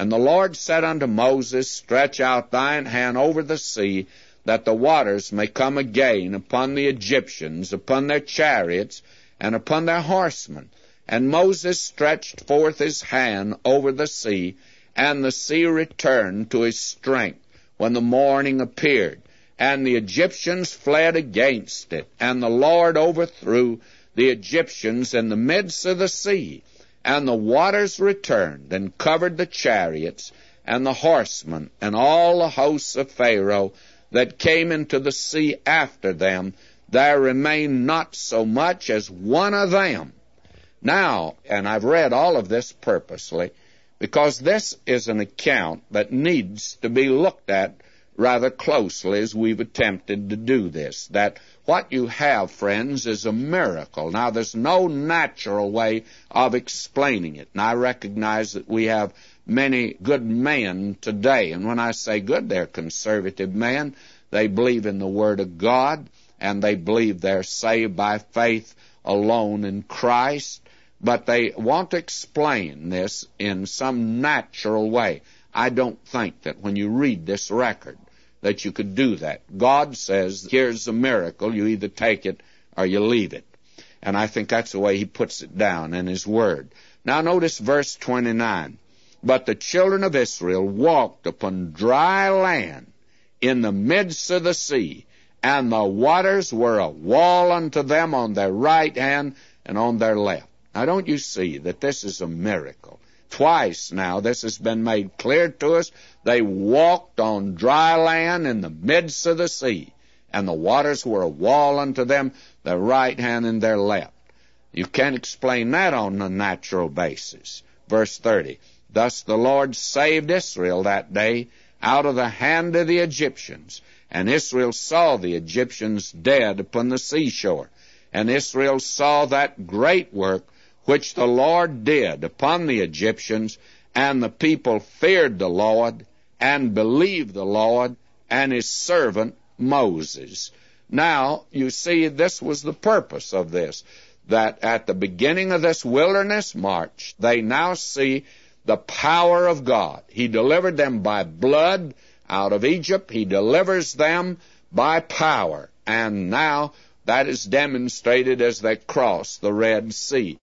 And the Lord said unto Moses, Stretch out thine hand over the sea, that the waters may come again upon the Egyptians, upon their chariots, and upon their horsemen. And Moses stretched forth his hand over the sea, and the sea returned to his strength when the morning appeared. And the Egyptians fled against it, and the Lord overthrew the Egyptians in the midst of the sea. And the waters returned, and covered the chariots, and the horsemen, and all the hosts of Pharaoh that came into the sea after them. There remained not so much as one of them. Now, and I've read all of this purposely, because this is an account that needs to be looked at rather closely as we've attempted to do this. That what you have, friends, is a miracle. Now, there's no natural way of explaining it. And I recognize that we have many good men today. And when I say good, they're conservative men. They believe in the Word of God, and they believe they're saved by faith alone in Christ. But they want to explain this in some natural way. I don't think that when you read this record that you could do that. God says, here's a miracle. You either take it or you leave it. And I think that's the way he puts it down in his word. Now notice verse 29. But the children of Israel walked upon dry land in the midst of the sea, and the waters were a wall unto them on their right hand and on their left. Now don't you see that this is a miracle? Twice now this has been made clear to us. They walked on dry land in the midst of the sea, and the waters were a wall unto them, their right hand and their left. You can't explain that on a natural basis. Verse 30, Thus the Lord saved Israel that day out of the hand of the Egyptians. And Israel saw the Egyptians dead upon the seashore. And Israel saw that great work which the Lord did upon the Egyptians, and the people feared the Lord, and believed the Lord and his servant Moses. Now, you see, this was the purpose of this, that at the beginning of this wilderness march, they now see the power of God. He delivered them by blood out of Egypt. He delivers them by power. And now that is demonstrated as they cross the Red Sea.